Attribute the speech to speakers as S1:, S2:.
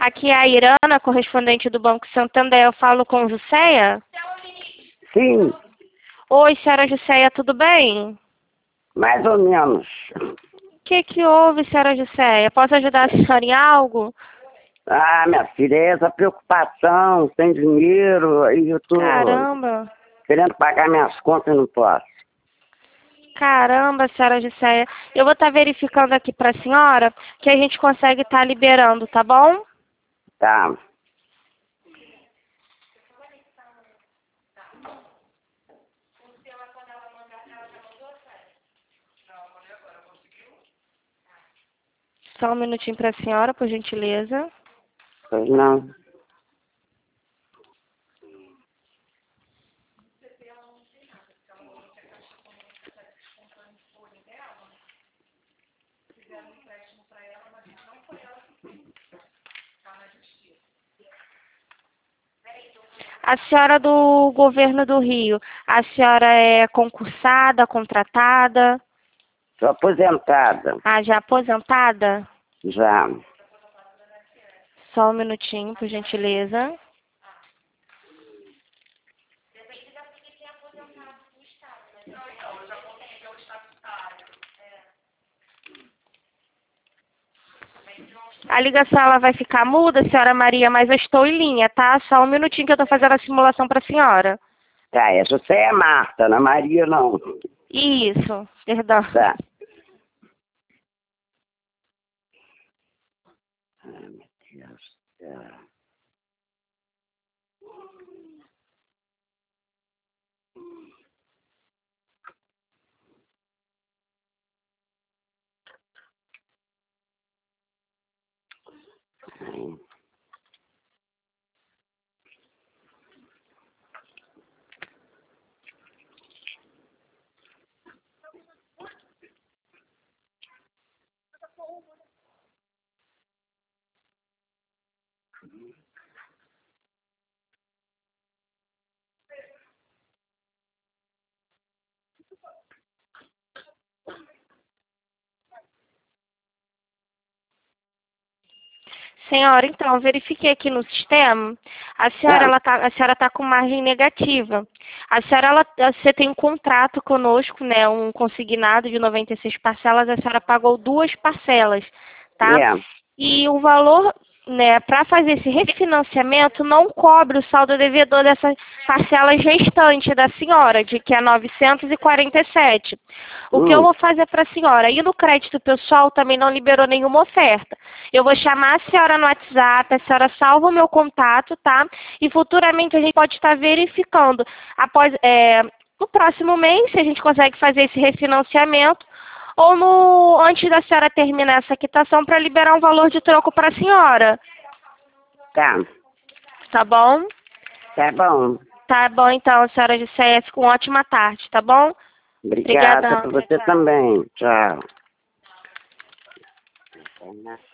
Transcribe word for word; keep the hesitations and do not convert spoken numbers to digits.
S1: Aqui é a Irana, correspondente do Banco Santander. Eu falo com Jusceia?
S2: Sim,
S1: Oi, senhora Jusceia, tudo bem?
S2: mais ou menos.
S1: O que que houve, senhora Jusceia? Posso ajudar a senhora em algo?
S2: Ah, minha filha, é essa preocupação, sem dinheiro, e eu tô
S1: Caramba,
S2: querendo pagar minhas contas e não posso.
S1: caramba, senhora Jusceia. Eu vou estar verificando aqui para a senhora que a gente consegue estar liberando, tá bom?
S2: Tá.
S1: Só um minutinho para a senhora, por gentileza.
S2: Pois não.
S1: A senhora do governo do Rio, a senhora é concursada, contratada?
S2: Sou aposentada.
S1: Ah, já aposentada?
S2: Já.
S1: Só um minutinho, por gentileza. A ligação ela vai ficar muda, senhora Maria, mas eu estou em linha, tá? Só um minutinho que eu estou fazendo a simulação para a senhora.
S2: Tá, essa você é Marta, Ana Maria não.
S1: Isso, perdão.
S2: Tá. Ai, meu Deus. Tá. Ai.
S1: Senhora, então, eu verifiquei aqui no sistema. A senhora,
S2: Ah,
S1: ela tá, a senhora está com margem negativa. A senhora, ela, você tem um contrato conosco, né? Um consignado de noventa e seis parcelas. A senhora pagou duas parcelas, tá?
S2: é.
S1: E o valor, né, para fazer esse refinanciamento não cobre o saldo devedor dessas parcelas restantes da senhora, de que é novecentos e quarenta e sete. O que eu
S2: Hum,
S1: vou fazer para a senhora? E no crédito pessoal também não liberou nenhuma oferta. Eu vou chamar a senhora no WhatsApp, a senhora salva o meu contato, tá? E futuramente a gente pode estar verificando após, é, no próximo mês, se a gente consegue fazer esse refinanciamento, ou no, antes da senhora terminar essa quitação para liberar um valor de troco para a senhora.
S2: tá.
S1: Tá bom?
S2: Tá bom.
S1: Tá bom, então, senhora de C S, com ótima tarde, tá bom?
S2: Obrigada
S1: Obrigadão.
S2: pra você também. Tchau.